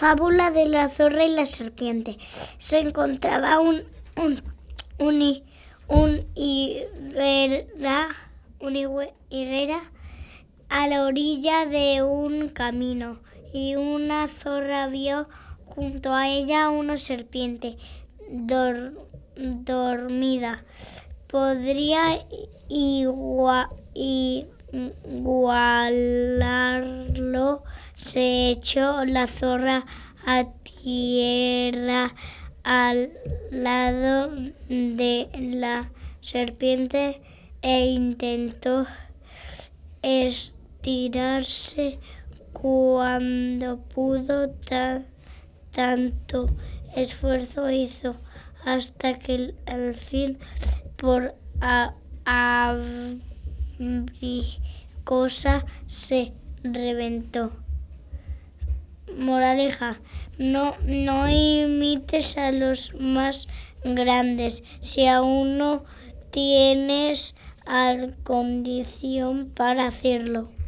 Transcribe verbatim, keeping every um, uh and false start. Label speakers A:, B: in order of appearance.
A: Fábula de la zorra y la serpiente. Se encontraba un, un, un, hi- un higuera, un higüe- higuera a la orilla de un camino, y una zorra vio junto a ella una serpiente dor- dormida. Podría igua- igualarlo. Se echó la zorra a tierra al lado de la serpiente e intentó estirarse cuando pudo. Ta- tanto esfuerzo hizo hasta que al fin, por a- abrigosa, se reventó. Moraleja: no, no imites a los más grandes si aún no tienes la condición para hacerlo.